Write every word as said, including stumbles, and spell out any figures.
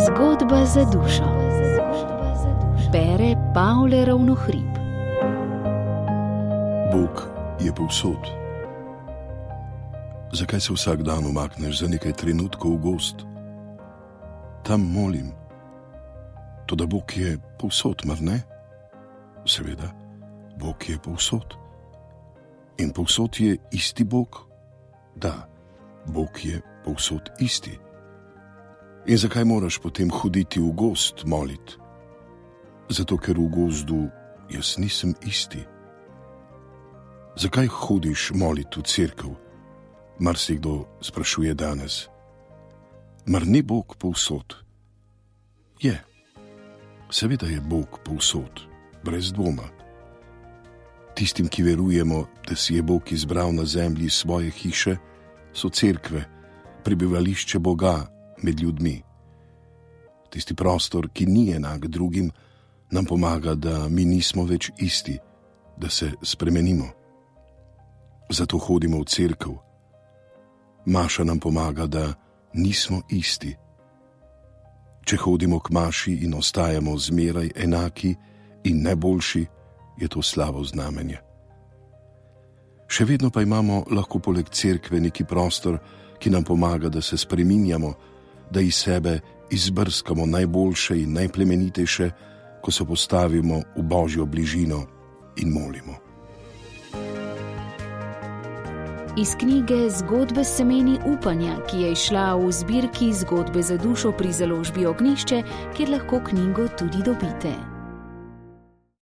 Zgodba za dušo. Bere Pavle Ravnohrib. Bog je povsod. Zakaj se vsak dan umakneš za nekaj trenutkov v gozd? Tam molim. Toda Bog je povsod, mar ne? Seveda, Bog je povsod. In povsod je isti Bog? Da, Bog je povsod isti. In zakaj moraš potem hoditi v gozd molit? Zato, ker v gozdu jaz nisem isti. Zakaj hodiš molit v cerkev? Mar si kdo sprašuje danes. Mar ni Bog povsod? Je. Seveda je Bog povsod, brez dvoma. Tistim, ki verujemo, da si je Bog izbral na zemlji svoje hiše, so cerkve, prebivališče Boga med ljudmi. Tisti prostor, ki ni enak drugim, nam pomaga, da mi nismo več isti, da se spremenimo. Zato hodimo v cerkev. Maša nam pomaga, da nismo isti. Če hodimo k maši in ostajamo zmeraj enaki in ne boljši, je to slabo znamenje. Še vedno pa imamo lahko poleg cerkve neki prostor, ki nam pomaga, da se spreminjamo, da iz sebe izbrskamo najboljše in najplemenitejše, ko se postavimo v Božjo bližino in molimo. Iz knjige Zgodbe s semeni upanja, ki je izšla v zbirki Zgodbe za dušo pri založbi Ognjišče, kjer lahko knjigo tudi dobite.